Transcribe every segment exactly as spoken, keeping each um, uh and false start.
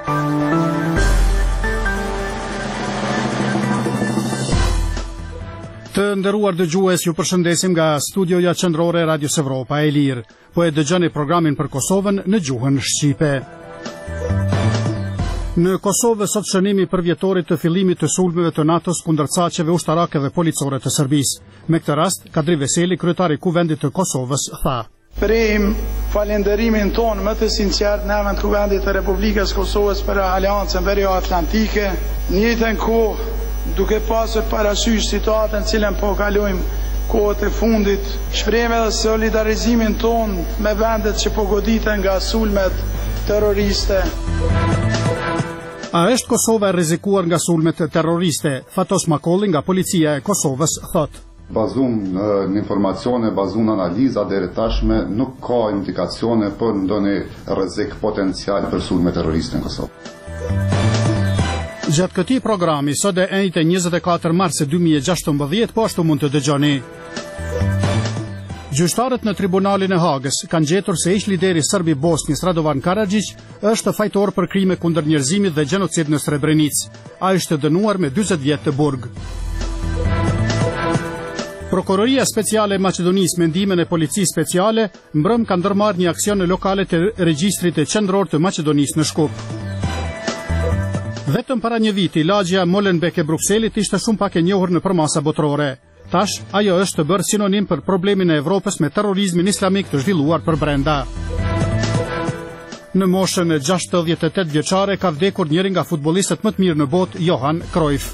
Të nderuar dëgjues, ju përshëndesim nga studioja qendrore e Radios Evropa e Lirë. Po e dëgjoni programin për Kosovën në gjuhën shqipe. Në Kosovë sot shënimi për vjetorit të fillimit të sulmeve të NATO-s kundër caqeve ushtarake dhe policore të Serbisë. Me këtë rast, Kadri Veseli, kryetari i Kuvendit të Kosovës, tha: Prejm falenderimin ton më të sinqert në emër të Kuvendit të Republikës Kosovës për Aleancën Veriatlantike, në njëjtën kohë duke pasur parasysh situatën cilën po kalojmë kohët e fundit, shprehim edhe solidarizimin ton me vendet që po goditen nga sulmet terroriste. A është Kosova e rrezikuar nga sulmet terroriste? Fatos Makolli nga policia e Kosovës thot: Bazum në informacione, bazum në analiza deri tashme nuk ka indikacione për ndonjë rrezik potencial për sulme terroriste në Kosovë. Gjatë këtij programi, sot e njëjtë njëzet e katër mars dy mijë e gjashtëmbëdhjetë, po ashtu mund të dëgjoni. Gjyqtarët në Tribunalin e Hagës kanë gjetur se ish lideri serb i Bosnjës Radovan Karadžić është fajtor për krime kundër njerëzimit dhe gjenocid në Srebrenicë. Ai është dënuar me dyzet vjet të burg. Prokuroria Speciale e Maqedonisë me ndihmën e Policisë Speciale mbrëm ka ndërmarrë një aksion në lokalet e regjistrit të qendror të Maqedonisë në Shkup. Vetëm para një viti, lagja Molenbeek e Brukselit ishte shumë pak e njohur në përmasa botërore. Tash, ajo është të bërë sinonim për problemin e Evropës me terrorizmin islamik të zhvilluar për brenda. Në moshën e gjashtëdhjetë e tetë vjeçare ka vdekur njëri nga futbollistët më të mirë në botë, Johan Cruyff.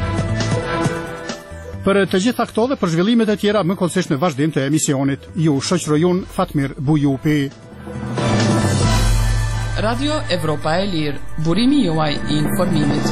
Për të gjitha këto dhe për zhvillimet e tjera më kollësisht në vazhdim të emisionit. Ju shoqëroj unë Fatmir Bujupi. Radio Evropa e Lirë, burimi juaj i informimit.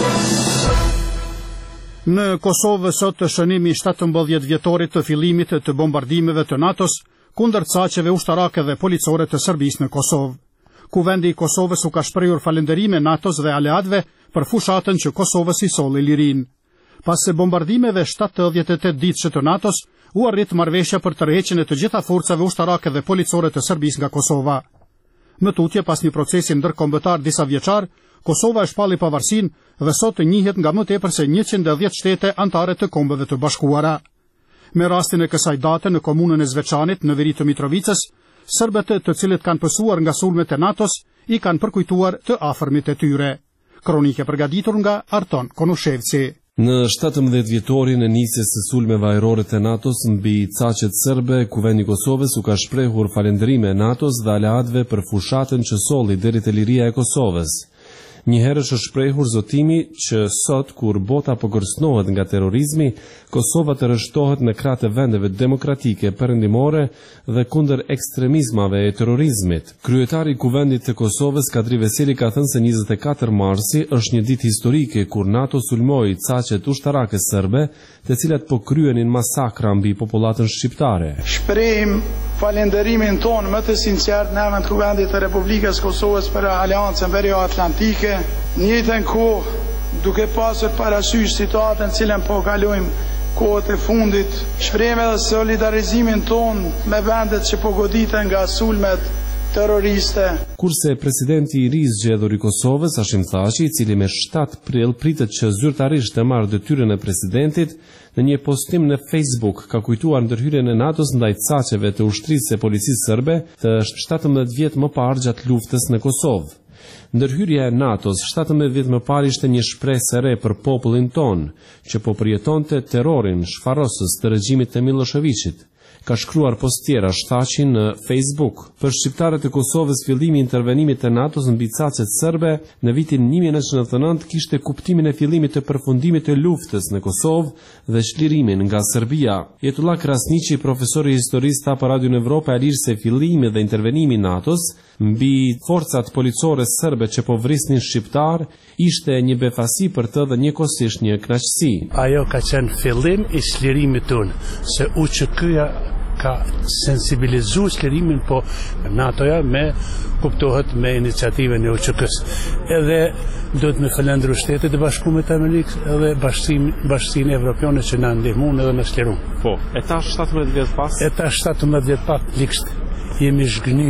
Në Kosovë sot shënimi shtatëmbëdhjetë vjetorit të fillimit të bombardimeve të NATO-s kundër caqeve ushtarake dhe policore të Serbisë në Kosovë. Kuvendi i Kosovës u ka shprehur falënderime NATO-s dhe aleatëve për fushatën që Kosovës i solli lirinë. Pas së bombardimeve shtatëdhjetë e tetë ditëshe të NATO-s, u arrit marrëveshja për tërheqjen e të gjitha forcave ushtarake dhe policore të Serbisë nga Kosova. Më tutje, pas një procesi ndërkombëtar disa vjeçar, Kosova e shpalli pavarësinë dhe sot njihet nga më tepër se njëqind e dhjetë shtete anëtare të Kombeve të Bashkuara. Me rastin e kësaj date në komunën e Zvečanit në veri të Mitrovicës, serbët të cilët kanë pësuar nga sulmet e NATO-s i kanë përkujtuar të afërmit e tyre. Kronike përgatitur nga Arton Konushevci. Në shtatëmbëdhjetë vjetorin e nisjes së sulmeve ajrore të NATO-s mbi caqet serbe, Kuvendi i Kosovës u ka shprehur falënderime NATO-s dhe aleatëve për fushatën që solli deri te liria e Kosovës. Një herë është shprehur zotimi që sot, kur bota po kërcënohet nga terrorizmi, Kosova të rreshtohet në krah të vendeve demokratike perëndimore dhe kundër ekstremizmave e terrorizmit. Kryetari i Kuvendit të Kosovës, Kadri Veseli, ka thënë se njëzet e katër marsi është një ditë historike kur NATO sulmoi caqet ushtarake serbe, të cilat po kryenin masakra mbi popullatën shqiptare. Shprehim falenderimin ton më të sinqert në emër të Kuvendit të Republikës Kosovës për Aleancën Veriatlantike, në njëjtën kohë duke pasur parasysh situatën cilën po kalojmë kohët e fundit, shprehim edhe solidarizimin ton me vendet që po goditen nga sulmet terroriste. Kurse presidenti i ri i zgjedhur i Kosovës, Hashim Thaçi, i cili me shtatë prill pritet që zyrtarisht të marrë detyrën e presidentit, në një postim në Facebook ka kujtuar ndërhyrjen e NATO-s ndaj caqeve të ushtrisë së policisë serbe të shtatëmbëdhjetë vjet më parë gjatë luftës në Kosovë. Ndërhyrja e NATO-s shtatëmbëdhjetë vjet më parë ishte një shpresë e re për popullin ton, që po përjetonte terrorin shfarrosës të regjimit të Miloševićit. Ka shkruar postiera Thaçi në Facebook. Për shqiptarët e Kosovës, fillimi i intervenimit të NATO-s mbi caqet serbe në vitin një mijë e nëntëqind e nëntëdhjetë e nëntë kishte kuptimin e fillimit të përfundimit të luftës në Kosovë dhe çlirimin nga Serbia. Jetullah Krasniqi, profesori i historisë, tha për Radio Evropa e Lirë se fillimi dhe intervenimi i NATO-s mbi forcat policore serbe që po vrisnin shqiptar ishte një befasi për të dhe njëkohësisht një kënaqësi. Ajo ka qenë fillim i çlirimit tonë, se U Q K-ja ka sensibilizu çlirimin, po NATO-ja me kuptohet me iniciativën e U Q K-s. Edhe do të me falendëru Shtetet e Bashkuara të Amerikës edhe Bashkinë Evropiane që na ndihmuan edhe na çliruan. Po, e tash shtatëmbëdhjetë vjet pas. E tash shtatëmbëdhjetë vjet pas likst jemi zhgënyer.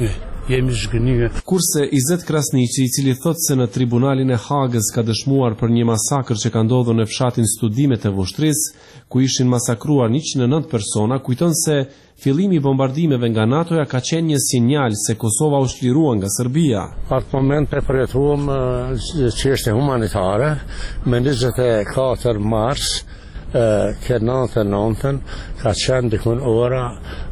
jemi zhgënye. Kurse Izet Krasniqi, i cili thot se në tribunalin e Hagës ka dëshmuar për një masakër që ka ndodhur në fshatin Studimet e Vushtrisë, ku ishin masakruar njëqind e nëntë persona, kujton se fillimi i bombardimeve nga NATO-ja ka qenë një sinjal se Kosova u shlirua nga Serbia. Atë moment e përjetuam çështje humanitare me njëzet e katër mars ke nëntë e nëntën ka qenë dikun ora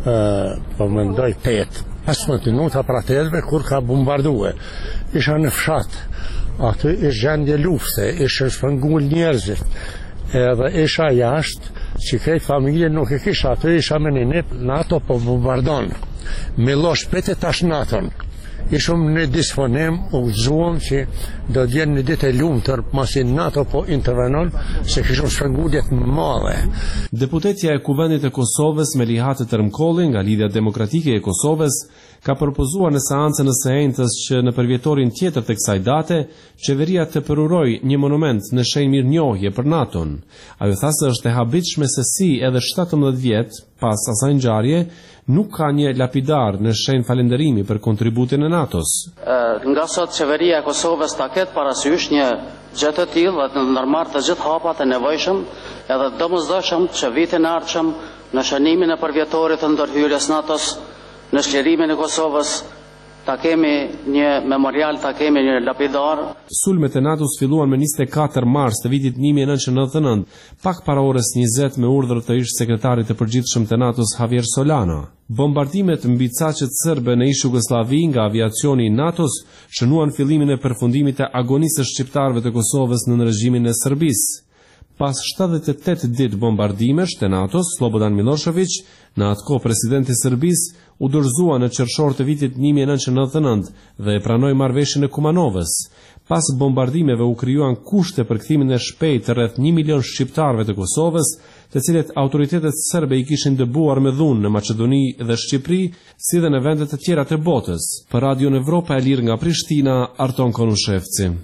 po mendoj petë. pesëmbëdhjetë minuta pra tetëve kur ka bombardue. Isha në fshat, aty ishte gjendje lufte, ishte shpëngull njerëzit, edhe isha jashtë, që krejt familje nuk e kisha, aty isha me një nip, NATO po bombardon, me lo shpete tash NATO-n. Ishëm në disponim, u gëzuam që do t'jenë një ditë e lumtër, masi NATO po intervenon, se kishëm shpëngullet më madhe. Deputetja e Kuvendit e Kosovës Melihat Termkolli nga Lidhja Demokratike e Kosovës ka propozuar në seancën e së enjtës që në përvjetorin tjetër të kësaj date, qeveria të përuroj një monument në shenjë mirënjohje për NATO-n. Ajo tha se është e habitshme se si edhe shtatëmbëdhjetë vjet pas asaj ngjarje nuk ka një lapidar në shenjë falënderimi për kontributin e NATO-s. Nga sot qeveria e Kosovës ta ketë parasysh një gjë të tillë dhe të ndërmarrë të gjithë hapat e nevojshëm edhe domosdoshëm që vitin e ardhshëm në shënimin e përvjetorit të ndërhyrjes NATO-s në shlirimin e Kosovës ta kemi një memorial, ta kemi një lapidar. Sulmet e NATO-s filluan me njëzet e katër mars të vitit një mijë e nëntëqind e nëntëdhjetë e nëntë, pak para orës njëzet me urdhër të ish sekretarit të përgjithshëm të NATO-s Javier Solana. Bombardimet mbi caqet serbe në ish Jugosllavi nga aviacioni i NATO-s shënuan fillimin e përfundimit të agonisë së shqiptarëve të Kosovës në regjimin e Serbisë. Pas shtatëdhjetë e tetë ditë bombardimesh të NATO-s, Slobodan Milošević, në atë kohë presidenti i Serbisë, u dorëzua në qershor të vitit një mijë e nëntëqind e nëntëdhjetë e nëntë dhe e pranoi marrëveshjen e Kumanovës. Pas bombardimeve u krijuan kushte për kthimin e shpejtë të rreth një milion shqiptarëve të Kosovës, të cilët autoritetet serbe i kishin dëbuar me dhunë në Maqedoni dhe Shqipëri, si dhe në vende të tjera të botës. Për Radion Evropa e Lirë nga Prishtina, Arton Konushevci.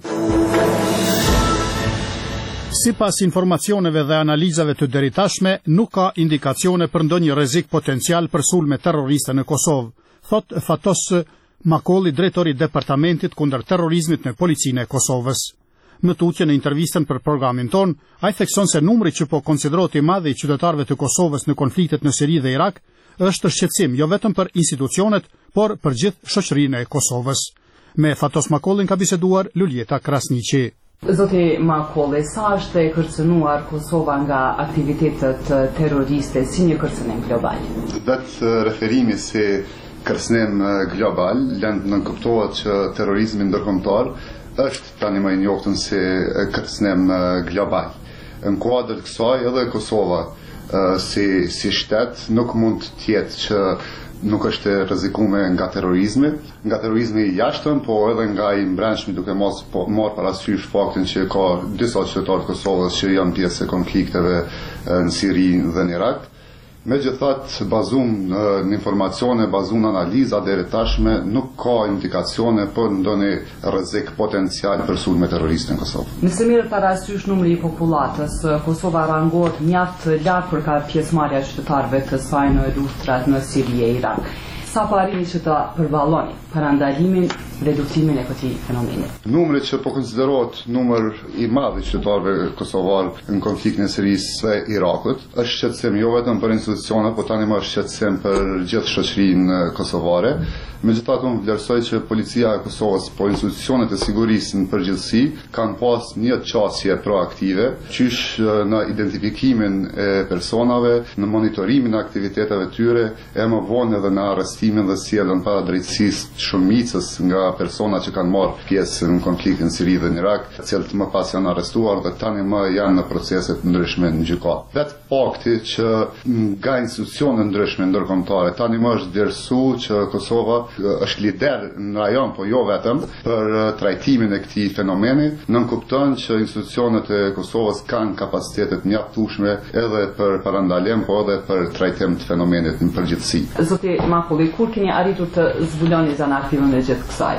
Si pas informacioneve dhe analizave të deritashme, nuk ka indikacione për ndonjë rrezik potencial për sulme terroriste në Kosovë, thot Fatos Makolli, drejtori i Departamentit kundër terrorizmit në Policinë e Kosovës. Më tutje në intervistën për programin ton, ai thekson se numri që po konsiderohet i madh i qytetarëve të Kosovës në konfliktet në Siri dhe Irak është shqetësim jo vetëm për institucionet, por për gjithë shoqërinë e Kosovës. Me Fatos Makollin ka biseduar Luljeta Krasniqi. Zoti Makolli, sa është e kërcënuar Kosova nga aktivitetet terroriste si një kërcënim global? Vetë referimi si kërcënim global, lënd nënkuptohet që terrorizmi ndërkombëtar është tani më i njoftën si kërcënim global. Në kuadër të kësaj edhe Kosova si, si shtet nuk mund të jetë që nuk është rrezikuar nga terrorizmi, nga terrorizmi i jashtëm, po edhe nga i brendshmi, duke mos po, marrë parasysh faktin që ka disa qytetarë të Kosovës që janë pjesë e konflikteve në Siri dhe në Irak. Megjithatë, bazum në informacione, bazum në analiza deri tashme nuk ka indikacione për ndonjë rrezik potencial për sulme terroriste në Kosovë. Nëse merret parasysh numri i popullatës, Kosova rangohet mjaft lart për ka pjesëmarrja e qytetarëve të saj në luftrat në Siri e Irak. Sa po arrini që ta përballoni parandalimin, reduktimin e këtij fenomeni? Numri që po konsiderohet numër i madh i qytetarëve kosovar në konfliktin e Sirisë dhe Irakut është shqetësim jo vetëm për institucionet, por tani më është shqetësim për gjithë shoqërinë kosovare. Megjithatë, unë vlerësoj që policia e Kosovës, po institucionet e sigurisë në përgjithësi, kanë pas një qasje proaktive, qysh në identifikimin e personave, në monitorimin e aktiviteteve tyre, e më vonë edhe në arrestimin dhe sjelljen para drejtësisë shumicës nga persona që kanë marrë pjesë në konfliktin në Siri dhe në Irak, të cilët më pas janë arrestuar dhe tani më janë në procese të ndryshme në gjykatë. Vetë fakti që nga institucione ndryshme ndërkombëtare tani më është vlerësuar që Kosova është lider në rajon, po jo vetëm, për trajtimin e këtij fenomeni, nënkupton që institucionet e Kosovës kanë kapacitetet mjaftueshme edhe për parandalim, po edhe për trajtim të fenomenit në përgjithësi. Zoti Makolli, kur keni arritur të zbuloni zanaktivën e gjithë kësaj?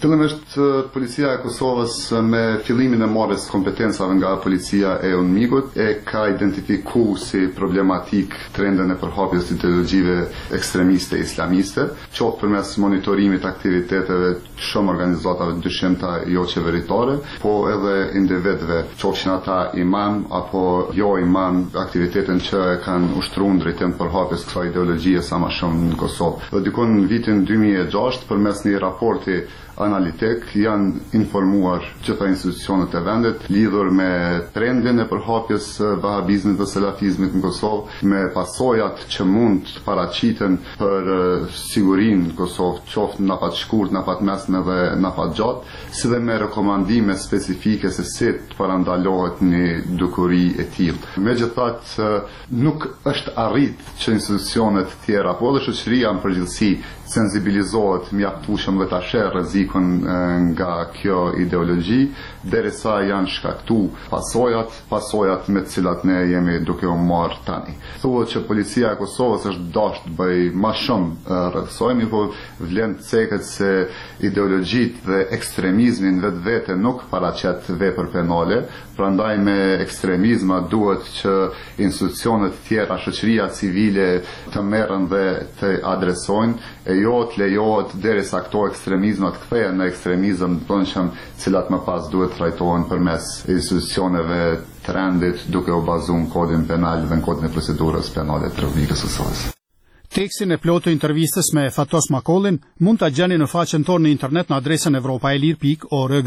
Fillimisht policia e Kosovës me fillimin e marrjes kompetencave nga policia e UNMIK-ut e ka identifikuar si problematik trendin e përhapjes të ideologjive ekstremiste islamiste, qoftë përmes monitorimit aktiviteteve shumë organizatave dyshimta jo qeveritare, po edhe individëve, qofshin ata imam apo jo imam, aktivitetin që kanë ushtruar drejtim përhapjes kësaj ideologjie sa më shumë në Kosovë. Dhe dikon në vitin dy mijë e gjashtë përmes një raporti analitik janë informuar gjitha institucionet e vendit lidhur me trendin e përhapjes vahabizmit dhe salafizmit në Kosovë, me pasojat që mund të paraqiten për sigurinë në Kosovë, qoftë në napat shkurt, napat mesme dhe napat gjatë, si dhe me rekomandime specifike se si të parandalohet një dukuri e tillë. Megjithatë, nuk është arrit që institucionet tjera, po dhe shoqëria në përgjithësi sensibilizohet mjaftueshëm dhe ta sheh rrezikun nga kjo ideologji, derisa janë shkaktu pasojat, pasojat me të cilat ne jemi duke u marrë tani. Thuhet që policia e Kosovës është dashur të bëj më shumë rreth kësaj, po vlen të ceket se ideologjit dhe ekstremizmin vetvete nuk paraqet vepër penale, prandaj me ekstremizma duhet që institucionet tjera, shoqëria civile të merren dhe të adresojnë, e jo të lejohet derisa këto ekstremizma të kthehen në ekstremizëm të brendshëm, cilat më pas duhet trajtohen përmes institucioneve të rendit duke u bazuar në kodin penal dhe në kodin e procedurës penale të Republikës së Kosovës. Tekstin e plotë të intervistës me Fatos Makollin mund ta gjeni në faqen tonë në internet në adresën evropaelir pikë org.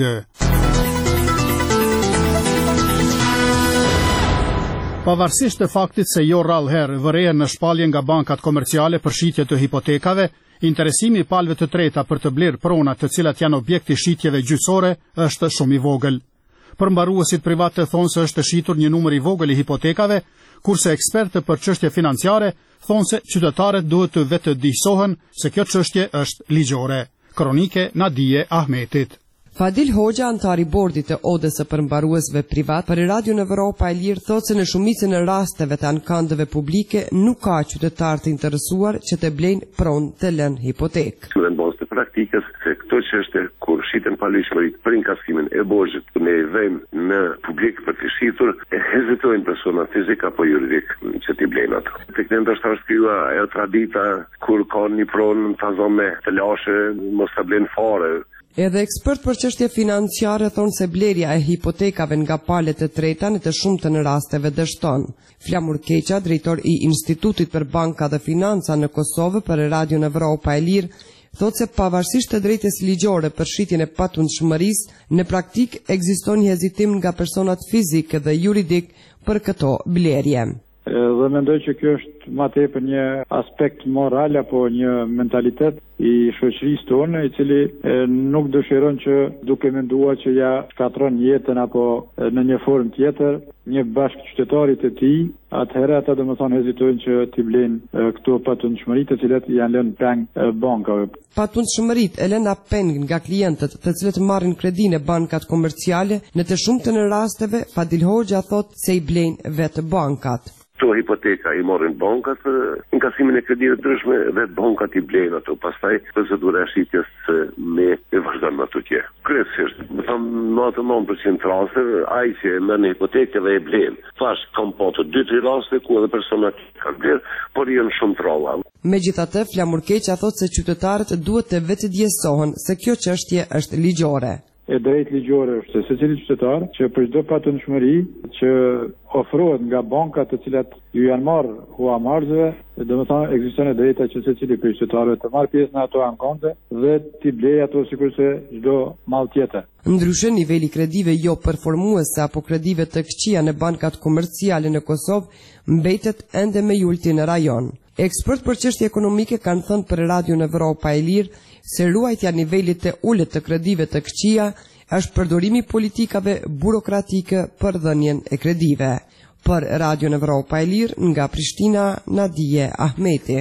Pavarësisht të faktit se jo rrallë herë vërejën në shpalje nga bankat komerciale për shitje të hipotekave, interesimi i palëve të treta për të blerë prona të cilat janë objekti shitjeve gjyqësore është shumë i vogël. Përmbaruesit privatë thonë se është shitur një numër i vogël i hipotekave, kurse ekspertë për çështje financiare thonë se qytetarët duhet të vetë dijsohen se kjo çështje është ligjore. Kronike Nadije Ahmetit. Fadil Hoxha, antari bordit të odës së përmbaruesve privat, për Radio Evropa e Lirë thotë se në shumicën e rasteve të ankandëve publike nuk ka qytetar të interesuar që të blejnë pronë të lënë hipotekë. Në bazë të praktikës se këto çështje kur shiten palishmërit për inkasimin e borxhit ne vëmë në publik për të shitur, e hezitojnë persona fizik apo juridik që t'i blejnë ato. Tek ne ndoshta është kryer ajo tradita kur ka një pronë në fazon me të lashe mos ta blejnë fare. Edhe ekspert për çështje financiare thonë se blerja e hipotekave nga palët e treta në të shumtën e rasteve dështon. Flamur Keqa, drejtor i Institutit për Banka dhe Financa në Kosovë për Radio Evropa e Lirë, thotë se pavarësisht të drejtës ligjore për shitjen e patundshmërisë, në praktik ekziston një hezitim nga personat fizik dhe juridik për këto blerje. Dhe mendoj që kjo është më tepër një aspekt moral apo një mentalitet i shoqërisë tonë, i cili e, nuk dëshiron që duke menduar që ja shkatron jetën apo e, në një formë tjetër një bashkëqytetarit e tij, atëherë ata domethënë hezitojnë që t'i blejnë këto patundshmëritë të cilat janë lënë peng bankave. Patundshmëritë e lëna peng nga klientët të cilët marrin kredi në bankat komerciale, në të shumtën e rasteve Fadil Hoxha thotë se i blejnë vetë bankat. Këto hipoteka i morrin bankat për inkasimin e kredive të ndryshme dhe bankat i blejnë ato. Pastaj procedura e shitjes me e vazhdon ato tje. Kryesisht, më thëmë nëntëdhjetë përqind raste, ai që merr në hipotekë dhe e blen. Thash kam pasur dy tre raste ku edhe personat kanë bler, por janë shumë të rralla. Megjithatë, Flamur Keqa thotë se qytetarët duhet të vetë djesohen se kjo çështje është ligjore. E drejt ligjore është se secili qytetar që për çdo patundshmëri që ofrohet nga bankat të cilat ju janë marrë huamarrësve, domethënë ekziston e drejta që secili prej qytetarëve të marrë pjesë në ato ankante dhe t'i blejë ato sikurse çdo mall tjetër. Ndryshe, niveli kredive jo performuese apo kredive të këqija në bankat komerciale në Kosovë mbetet ende me ulti në rajon. Ekspert për çështje ekonomike kanë thënë për Radio Evropa e Lirë se ruajtja nivelit të ulët të kredive të këqija është përdorimi politikave burokratike për dhënien e kredive. Për Radio Evropa e Lirë nga Prishtina, Nadije Ahmeti.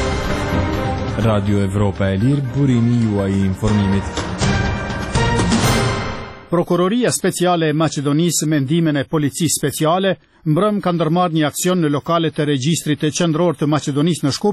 Radio Evropa e Lirë, burimi juaj i informimit. Prokuroria Speciale e Maqedonisë me ndihmën e Policisë Speciale mbrëm ka ndërmarrë një aksion në lokalet e regjistrit të qendror të Maqedonisë në Shkup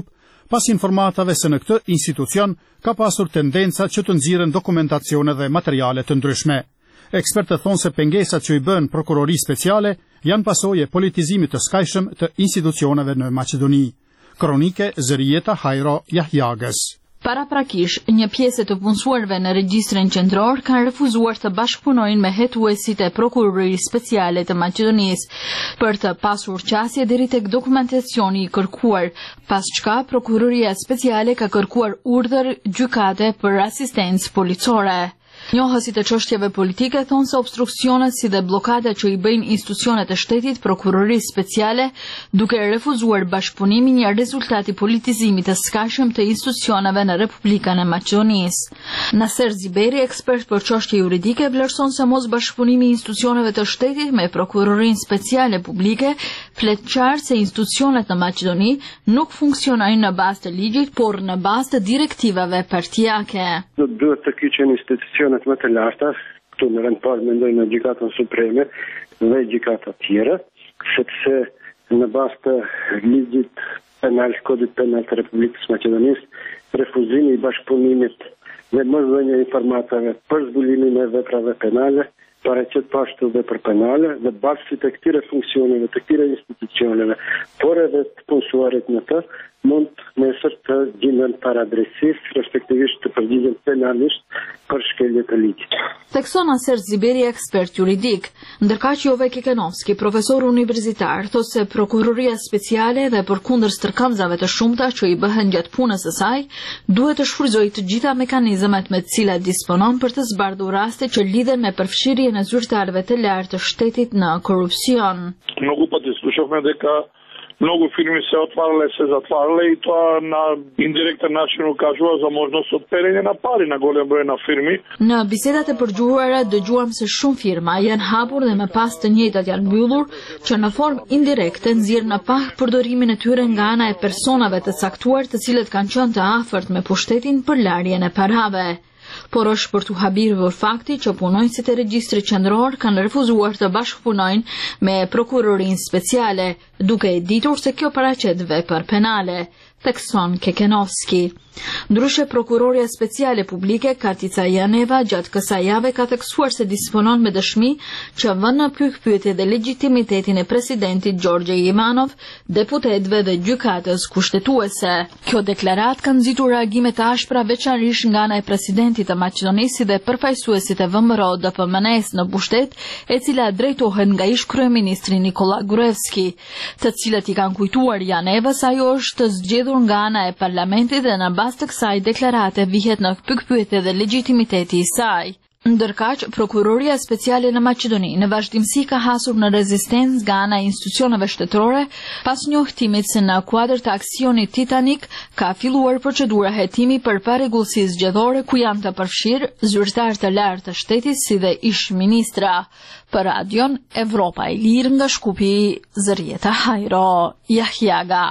pas informatave se në këtë institucion ka pasur tendenca që të nxirren dokumentacione dhe materiale të ndryshme. Ekspertët thonë se pengesat që i bën prokurori speciale janë pasojë e politizimit të skajshëm të institucioneve në Maqedoni. Kronike Zërieta Hajro Jahjagës. Paraprakish, një pjesë të punësuarve në regjistrin qendror kanë refuzuar të bashkëpunojnë me hetuesit e prokurorisë speciale të Maqedonisë për të pasur qasje deri tek dokumentacioni i kërkuar, pas çka prokuroria speciale ka kërkuar urdhër gjykate për asistencë policore. Njohësit e çështjeve politike thonë se obstruksionet si dhe blokada që i bëjnë institucionet e shtetit prokurorisë speciale duke refuzuar bashkëpunimin janë rezultati politizimit të skajshëm të institucioneve në Republikën e Maqedonisë. Naser Ziberi, ekspert për çështje juridike, vlerëson se mos bashkëpunimi i institucioneve të shtetit me prokurorinë speciale publike flet qartë se institucionet në Maqedoni nuk funksionojnë në bazë të ligjit, por në bazë të direktivave partijake. Duhet të kyçen institucione më të larta, këtu në rend parë mendoj në gjykatën supreme dhe gjykata tjera, sepse në bazë të ligjit penal, kodit penal të Republikës Maqedonisë, refuzimi i bashkëpunimit dhe mosdhënia e informatave për zbulimin e veprave penale paraqet pashtu dhe për penale dhe bashkësi të këtyre funksioneve, të këtyre institucioneve, por edhe të punësuarit në të, mund nesër të gjenden para drejtësisë, respektivisht të përgjigjen penalisht për shkelje të ligjit. Thekson Naser Ziberi, ekspert juridik, ndërkaq Jove Kekenovski, profesor universitar, thotë se prokuroria speciale dhe përkundër stërkamzave të shumta që i bëhen gjatë punës së saj, duhet të shfrytëzojë të gjitha mekanizmat me të cilat disponon për të zbardhur raste që lidhen me përfshirjen e zyrtarëve të lartë të shtetit në korupcion. Mogu pa të slušavme дека mnogo firmi se otvarale, se zatvarale i to na indirektan način ukazuje za možnost otperenja na pari na golem broj na firmi. Në bisedat e përgjuara dëgjuam se shumë firma janë hapur dhe më pas të njëjtat janë mbyllur, që në formë indirekte nxjerrin në pah përdorimin e tyre nga ana e personave të caktuar të cilët kanë qenë të afërt me pushtetin për larjen e parave. Por është për të habirur fakti që punonjësit e regjistrit qendror kanë refuzuar të bashkëpunojnë me prokurorinë speciale, duke e ditur se kjo paraqet vepër penale, thekson Kekenovski. Ndryshe, prokuroria speciale publike Katica Janeva gjatë kësaj jave ka theksuar se disponon me dëshmi që vën në pikpyetje dhe legitimitetin e presidentit Gjorgje Ivanov, deputetëve dhe gjykatës kushtetuese. Kjo deklarat ka nxitur reagime të ashpra veçanërisht nga ana e presidentit të Maqedonisë dhe përfaqësuesit e V M R O D P M N-s në pushtet, e cila drejtohet nga ish kryeministri Nikola Gruevski, të cilët i kanë kujtuar Janevës ajo është zgjedhur nga ana e parlamentit dhe në bazë të kësaj deklarate vihet në pikpyetje dhe legitimiteti i saj. Ndërkaq, prokuroria speciale në Maqedoni në vazhdimsi ka hasur në rezistencë nga ana e institucioneve shtetërore pas njohtimit se në kuadër të aksionit Titanic ka filluar procedura hetimi për parregullsi zgjedhore ku janë të përfshirë zyrtar të lartë të shtetit si dhe ish ministra. Për Radion Evropa e Lirë nga Shkupi, Zërieta Hajro Jahjaga.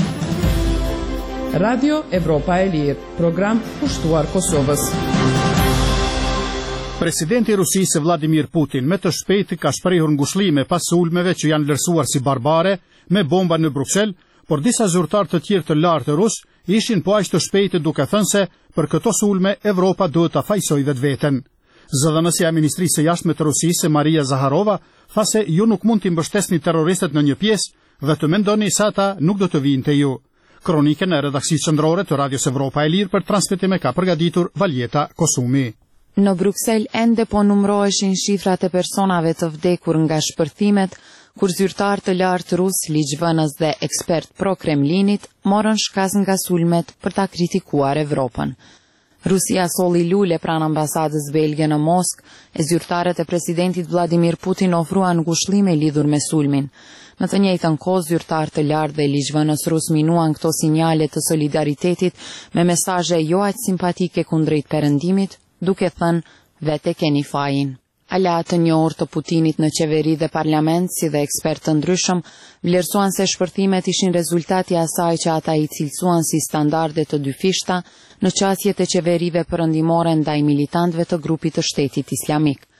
Radio Evropa e Lirë, program pushtuar Kosovës. Presidenti i Rusisë Vladimir Putin me të shpejti ka shprehur ngushëllime pas sulmeve që janë vlerësuar si barbare me bomba në Bruksel, por disa zyrtar të tjerë të lartë rus ishin po aq të shpejtë duke thënë se për këto sulme Evropa duhet ta fajsojë vetveten. Zëdhënësja e Ministrisë së Jashtme të Rusisë, Maria Zaharova, tha se ju nuk mund t'i mbështesni terroristët në një pjesë dhe të mendoni se ata nuk do të vinë te ju. Kronikën e redaksisë qendrore të Radios Evropa e Lirë për transmetim e ka përgatitur Valjeta Kosumi. Në Bruksel ende po numëroheshin shifrat e personave të vdekur nga shpërthimet, kur zyrtar të lartë rus, ligjvënës dhe ekspert pro-Kremlinit morën shkas nga sulmet për ta kritikuar Evropën. Rusia solli lule pranë ambasadës belge në Moskë, e zyrtarët e presidentit Vladimir Putin ofruan ngushëllime lidhur me sulmin. Në të njëjtën kohë, zyrtarë të lartë dhe ligjvënës rus minuan këto sinjale të solidaritetit me mesazhe jo aq simpatike kundrejt perëndimit, duke thënë vete keni fajin. Aleat të njohur të Putinit në qeveri dhe parlament, si dhe ekspertë të ndryshëm, vlerësuan se shpërthimet ishin rezultati asaj që ata i cilësuan si standarde të dyfishta në qasjet e qeverive perëndimore ndaj militantëve të grupit të shtetit islamik.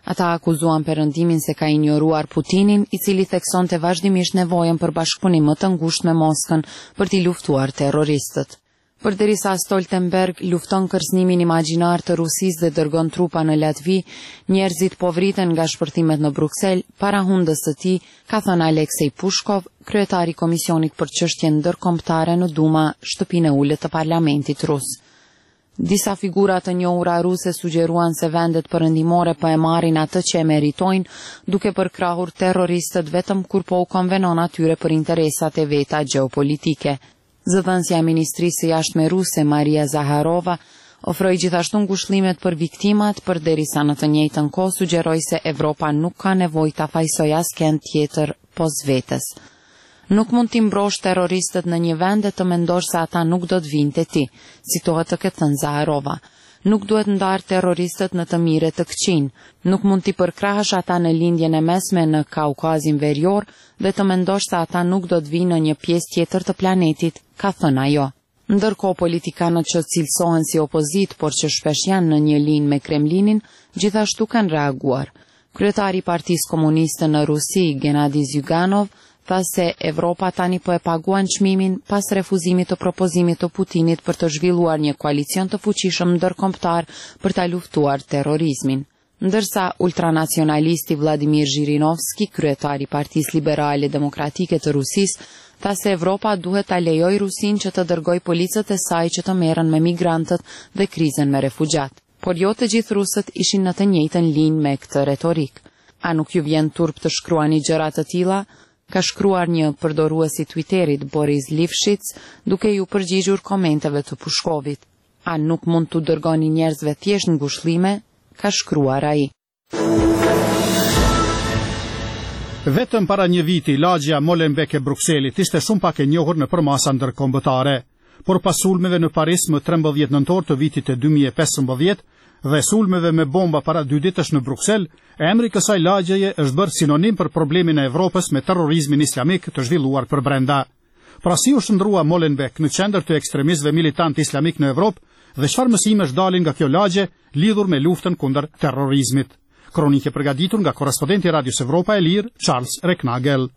Ata akuzuan Perëndimin se ka injoruar Putinin, i cili theksonte vazhdimisht nevojën për bashkëpunim më të ngushtë me Moskën për t'i luftuar terroristët. Përderisa Stoltenberg lufton kërcënimin imagjinar të Rusisë dhe dërgon trupa në Latvi, njerëzit po vriten nga shpërthimet në Bruksel para hundës së tij, ka thënë Aleksej Pushkov, kryetari i Komisionit për çështjen ndërkombëtare në Duma, shtëpinë e ulët të Parlamentit rus. Disa figura të njohura ruse sugjeruan se vendet perëndimore po e marrin atë që e meritojnë, duke përkrahur terroristët vetëm kur po u konvenon atyre për interesat e veta gjeopolitike. Zëdhënësja e Ministrisë së Jashtme ruse Maria Zaharova ofroi gjithashtu ngushëllimet për viktimat, përderisa në të njëjtën kohë sugjeroi se Evropa nuk ka nevojë ta fajsojë askënd tjetër pos vetes. Nuk mund t'i mbrosh terroristët në një vend e të mendosh se ata nuk do të vinë te ti, citohet të këtë thënë Zaharova. Nuk duhet ndarë terroristët në të mire të këqin, nuk mund t'i përkrahësh ata në lindjen e mesme në Kaukazin Verior dhe të mendosh se ata nuk do të vinë në një pjesë tjetër të planetit, ka thënë ajo. Ndërkohë politikanët që cilësohen si opozit, por që shpesh janë në një linjë me Kremlinin, gjithashtu kanë reaguar. Kryetari i Partisë Komuniste në Rusi, Gennadi Zyuganov, tha se Evropa tani po e paguan çmimin pas refuzimit të propozimit të Putinit për të zhvilluar një koalicion të fuqishëm ndërkombëtar për ta luftuar terrorizmin. Ndërsa ultranacionalisti Vladimir Zhirinovski, kryetari i Partisë Liberale Demokratike të Rusisë, tha se Evropa duhet ta lejojë Rusinë që të dërgojë policët e saj që të merren me migrantët dhe krizën me refugjat. Por jo të gjithë rusët ishin në të njëjtën linjë me këtë retorik. A nuk ju vjen turp të shkruani gjëra të tilla? Ka shkruar një përdorues i Twitterit Boris Lifshitz, duke ju përgjigjur komenteve të Pushkovit. A nuk mund t'u dërgoni njerëzve thjesht ngushëllime? Ka shkruar ai. Vetëm para një viti, lagja Molenbeek e Brukselit ishte shumë pak e njohur në përmasa ndërkombëtare, por pas sulmeve në Paris më trembëdhjetë nëntor të vitit e dy mijë e pesëmbëdhjetë dhe sulmeve me bomba para dy ditësh në Bruksel, emri kësaj lagjeje është bërë sinonim për problemin e Evropës me terrorizmin islamik të zhvilluar për brenda. Pra si u shndrua Molenbeek në qendër të ekstremistëve militant islamik në Evropë dhe çfarë mësimesh dalin nga kjo lagje lidhur me luftën kundër terrorizmit. Kronike përgatitur nga korrespondenti Radios Evropa e Lirë, Charles Reknagel.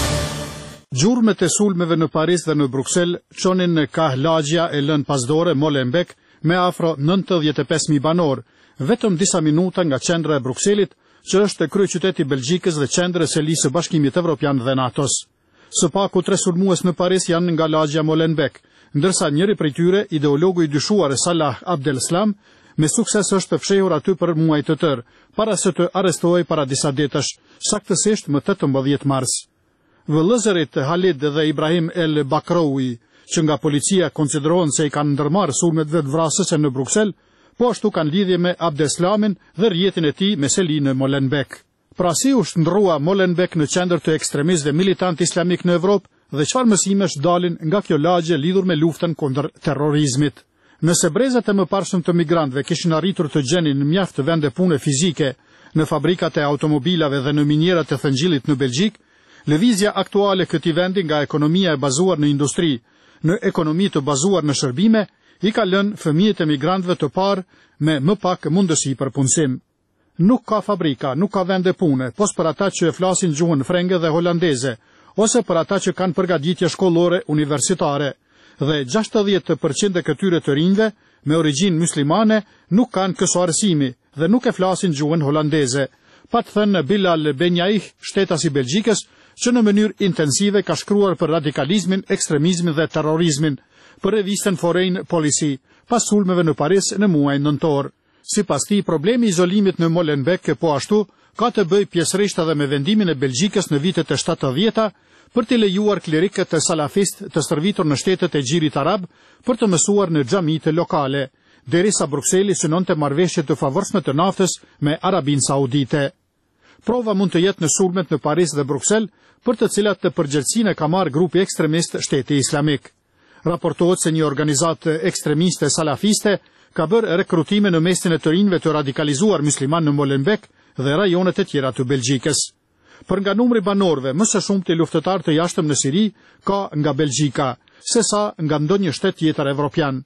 Gjurmët e sulmeve në Paris dhe në Bruksel çonin në kah lagja e lënë pasdore Molenbeek me afro nëntëdhjetë e pesë mijë banor, vetëm disa minuta nga qendra e Brukselit, që është kryeqyteti i Belgjikës dhe qendër e selisë së Bashkimit Evropian dhe NATO-s. Së paku tre sulmues në Paris janë nga lagja Molenbeek, ndërsa njëri prej tyre, ideologu i dyshuar Salah Abdeslam, me sukses është fshehur aty për muaj të tërë, para se të arrestohej para disa ditësh, saktësisht më tetëmbëdhjetë mars. Vëllëzërit Halid dhe Ibrahim El Bakroui, që nga policia konsiderohen se i kanë ndërmarrë sulmet vetvrasëse në Bruksel, po ashtu kanë lidhje me Abdeslamin dhe rrjetin e tij me seli në Molenbeek. Pra si u shndrua Molenbeek në qendër të ekstremistëve militant islamik në Evropë dhe çfarë mësimesh dalin nga kjo lagje lidhur me luftën kundër terrorizmit? Nëse brezat e mëparshëm të migrantëve kishin arritur të gjenin mjaft vende pune fizike në fabrikat e automobilave dhe në minierat e thëngjillit në Belgjik, lëvizja aktuale këtij vendi nga ekonomia e bazuar në industri në ekonomi të bazuar në shërbime, i ka lënë fëmijët e migrantëve të parë me më pak mundësi për punësim. Nuk ka fabrika, nuk ka vende pune, pos për ata që e flasin gjuhën frenge dhe holandeze, ose për ata që kanë përgatitje shkollore universitare, dhe gjashtëdhjetë përqind e këtyre të rinjve me origjinë muslimane nuk kanë këso arsimi dhe nuk e flasin gjuhën holandeze. Pa të thënë Bilal Benjaih, shtetas i Belgjikës, që në mënyrë intensive ka shkruar për radikalizmin, ekstremizmin dhe terrorizmin për revistën Foreign Policy, pas sulmeve në Paris në muajin nëntor. Sipas tij, problemi i izolimit në Molenbeek po ashtu ka të bëjë pjesërisht edhe me vendimin e Belgjikës në vitet e shtatëdhjeta për të lejuar klerikët e salafist të stërvitur në shtetet e Gjirit Arab për të mësuar në xhamitë lokale, derisa Brukseli synonte marrëveshje të favorshme të naftës me Arabinë Saudite. Prova mund të jetë në sulmet në Paris dhe Bruksel, për të cilat të përgjegjësinë ka marrë grupi ekstremist Shteti Islamik. Raportohet se një organizatë ekstremiste salafiste ka bërë rekrutime në mesin e të rinjve të radikalizuar musliman në Molenbeek dhe rajonet e tjera të Belgjikës. Për nga numri banorëve, më së shumti luftëtar të jashtëm në Siri ka nga Belgjika, sesa nga ndonjë shtet tjetër evropian.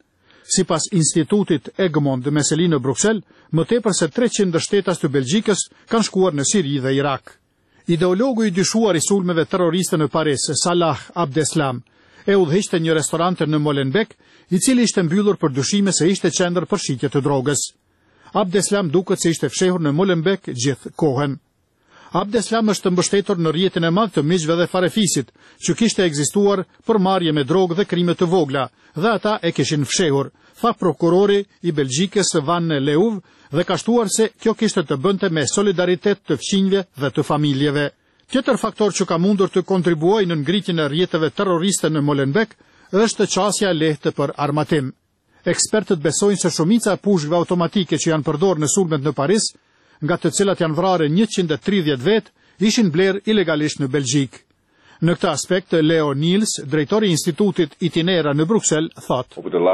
Sipas institutit Egmont de Meseli në Bruxelles, më tepër se treqind shtetas të Belgjikës kanë shkuar në Siri dhe Irak. Ideologu i dyshuar i sulmeve terroriste në Paris, Salah Abdeslam, e udhëhiqte një restorant në Molenbeek, i cili ishte mbyllur për dyshime se ishte qendër për shitje të drogës. Abdeslam duket se ishte fshehur në Molenbeek gjithë kohën. Abdeslam është mbështetur në rrjetin e madh të miqve dhe farefisit, që kishte ekzistuar për marrje me drogë dhe krime të vogla, dhe ata e kishin fshehur, tha prokurori i Belgjikës Van Leuve, dhe ka shtuar se kjo kishte të bënte me solidaritet të fqinjve dhe të familjeve. Tjetër faktor që ka mundur të kontribuojë në ngritjen e rrjeteve terroriste në Molenbeek është qasja e lehtë për armatim. Ekspertët besojnë se shumica e pushkëve automatike që janë përdorur në sulmet në Paris, nga të cilat janë vrarë njëqind e tridhjetë vet, ishin blerë ilegalisht në Belgjik. Në këtë aspekt, Leo Niels, drejtori i Institutit Itinera në Bruxelles, thot: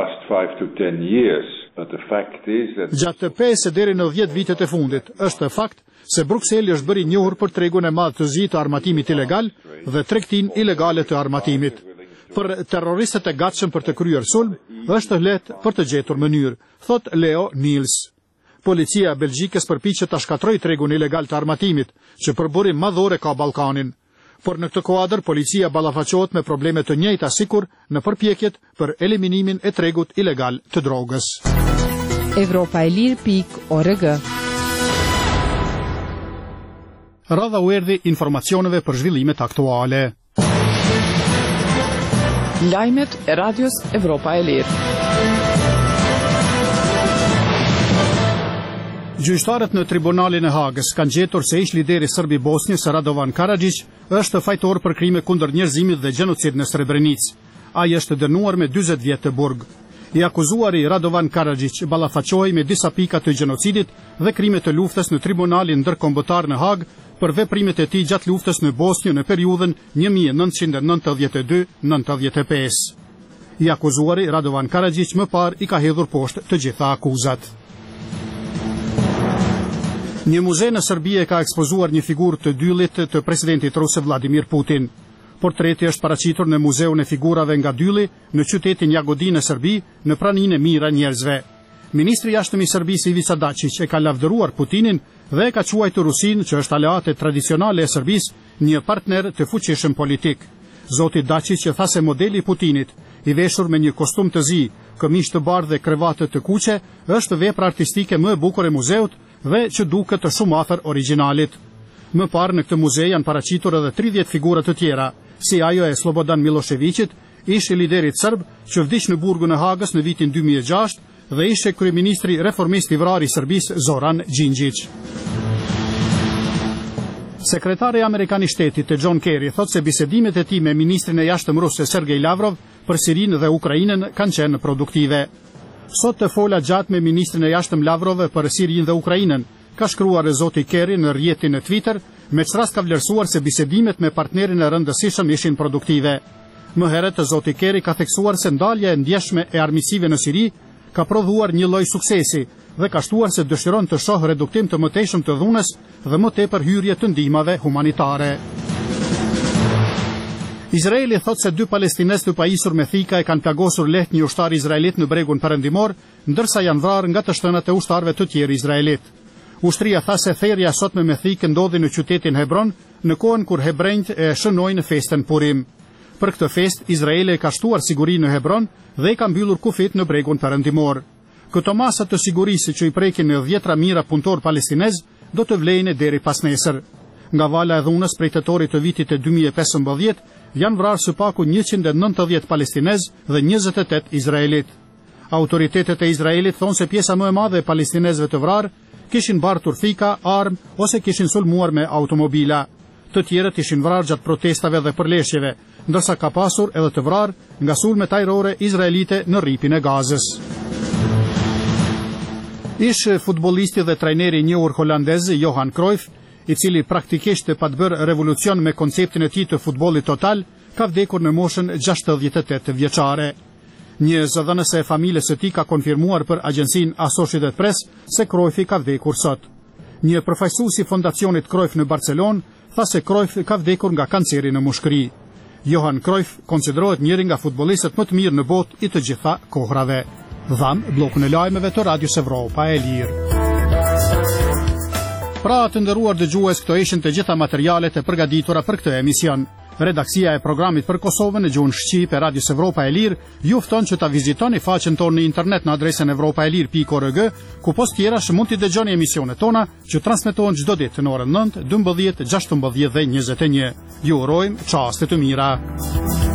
Gjatë pesë deri në dhjetë vitet e fundit, është fakt se Bruxelli është bërë i njohur për tregun e madh të zi të armatimit ilegal dhe tregtinë ilegale të armatimit. Për terroristët e gatshëm për të kryer sulm, është lehtë për të gjetur mënyrë, thot Leo Niels. Policia e Belgjikës përpiqet ta shkatërrojë tregun ilegal të armatimit, që për burim madhore ka Ballkanin. Por në këtë kuadër, policia ballafaqohet me probleme të njëjta sikur në përpjekjet për eliminimin e tregut ilegal të drogës. Evropa e Lirë pikë org. Radha u erdhi informacioneve për zhvillimet aktuale. Lajmet e Radios Evropa e Lirë. Gjyqtarët në tribunalin e Hagës kanë gjetur se ish lideri serb i Bosnjës Radovan Karadžić është fajtor për krime kundër njerëzimit dhe gjenocid në Srebrenicë. Ai është dënuar me dyzet vjet të burg. I akuzuari Radovan Karadžić ballafaqohej me disa pika të gjenocidit dhe krime të luftës në tribunalin ndërkombëtar në Hagë për veprimet e tij gjatë luftës në Bosnjë në periudhën një mijë e nëntëqind e nëntëdhjetë e dy deri në nëntëdhjetë e pesë. I akuzuari Radovan Karadžić më parë i ka hedhur poshtë të gjitha akuzat. Një muze në Serbi e ka ekspozuar një figurë të dyllit të presidentit rus Vladimir Putin. Portreti është paraqitur në Muzeun e Figurave nga Dylli në qytetin Jagodin në Serbi, në praninë e mira njerëzve. Ministri i jashtëm i Serbisë Ivica Dačić e ka lavdëruar Putinin dhe e ka quajtur Rusinë, që është aleate tradicionale e Serbisë, një partner të fuqishëm politik. Zoti Dačić tha se modeli i Putinit, i veshur me një kostum të zi, këmish të bardhë dhe krevatë të kuqe, është vepra artistike më e bukur e muzeut dhe që duket të shumë afër originalit. Më parë në këtë muze janë paraqitur edhe tridhjetë figura të tjera, si ajo e Slobodan Miloševićit, ish i liderit serb që vdiq në burgun e Hagës në vitin dy mijë e gjashtë dhe ish kryeministri reformist i vrarë i Serbisë Zoran Đinđić. Sekretari amerikan i shtetit John Kerry thot se bisedimet e tij me ministrin e jashtëm rus Sergej Lavrov për Sirinë dhe Ukrainën kanë qenë produktive. Sot të fola gjatë me ministrin e jashtëm Lavrov për Sirinë dhe Ukrainën, ka shkruar zoti Kerry në rrjetin e Twitter, me çrast ka vlerësuar se bisedimet me partnerin e rëndësishëm ishin produktive. Më herët zoti Kerry ka theksuar se ndalja e ndjeshme e armiqësive në Siri ka prodhuar një lloj suksesi dhe ka shtuar se dëshiron të shohë reduktim të mëtejshëm të dhunës dhe më tepër hyrje të ndihmave humanitare. Izraeli thot se dy palestinez të pajisur me thika e kanë plagosur lehtë një ushtar izraelit në bregun perëndimor, ndërsa janë vrarë nga të shtënat e ushtarëve të tjerë izraelit. Ushtria tha se therrja sot me me thikë ndodhi në qytetin Hebron, në kohën kur hebrejt e shënojnë festën Purim. Për këtë fest, Izraeli ka shtuar siguri në Hebron dhe ka mbyllur kufit në bregun perëndimor. Këto masa të sigurisë që i prekin në dhjetra mijëra punëtor palestinez do të vlejnë deri pas nesër. Nga vala e dhunës prej tetorit të vitit e dy mijë e pesëmbëdhjetë janë vrarë së paku njëqind e nëntëdhjetë palestinez dhe njëzet e tetë izraelit. Autoritetet e Izraelit thonë se pjesa më e madhe e palestinezëve të vrarë kishin bartur thika, armë ose kishin sulmuar me automobila. Të tjerët ishin vrarë gjatë protestave dhe përleshjeve, ndërsa ka pasur edhe të vrarë nga sulmet ajrore izraelite në rripin e Gazës. Ish futbollisti dhe trajneri i njohur holandez Johan Cruyff, i cili praktikisht pa të bërë revolucion me konceptin e tij të futbollit total, ka vdekur në moshën gjashtëdhjetë e tetë vjeçare. Një zëdhënëse e familjes së tij ka konfirmuar për agjencinë Associated Press se Cruyffi ka vdekur sot. Një përfaqësues i fondacionit Cruyff në Barcelonë tha se Cruyff ka vdekur nga kanceri në mushkëri. Johan Cruyff konsiderohet njëri nga futbollistët më të mirë në botë i të gjitha kohrave. Dham, blokun e lajmeve të Radios Evropa e Lirë. Pra të nderuar dëgjues, këto ishin të gjitha materialet e përgatitura për këtë emision. Redaksia e programit për Kosovën në gjuhën shqip e Radios Evropa e Lirë ju fton që ta vizitoni faqen tonë në internet në adresën evropaelir pikë org, ku post tjerash mund t'i dëgjoni emisionet tona që transmetohen çdo ditë në orën nëntë, dymbëdhjetë, gjashtëmbëdhjetë dhe njëzet e një. Ju urojmë çaste të mira.